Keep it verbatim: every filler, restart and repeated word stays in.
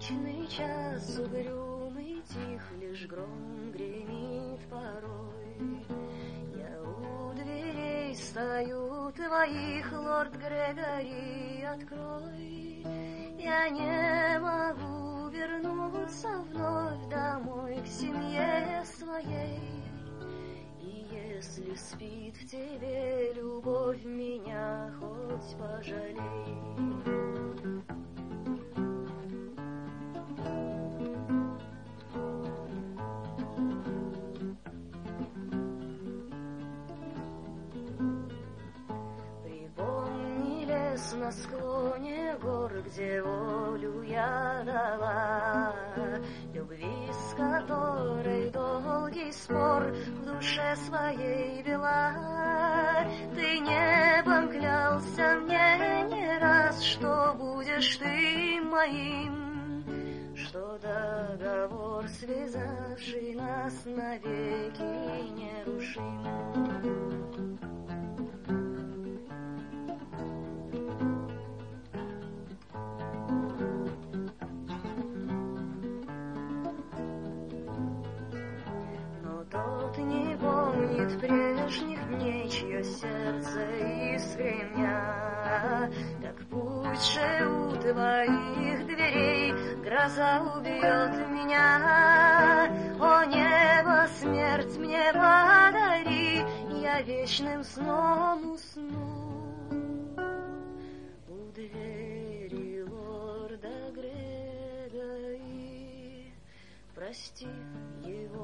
Вечный час угрюмый, тих, лишь гром гремит порой. Я у дверей стою твоих, лорд Грегори, открой. Я не могу вернуться вновь домой к семье своей. И если спит в тебе любовь, меня хоть пожалей. На склоне гор, где волю я дала, любви, с которой долгий спор в душе своей вела. Ты небом клялся мне не раз, что будешь ты моим, что договор, связавший нас навеки, нерушим. Не помнит прежних дней, чье сердце искрення, как путь же у твоих дверей гроза убьет меня. О небо, смерть мне подари, я вечным сном усну у двери лорда Грегори, простив его.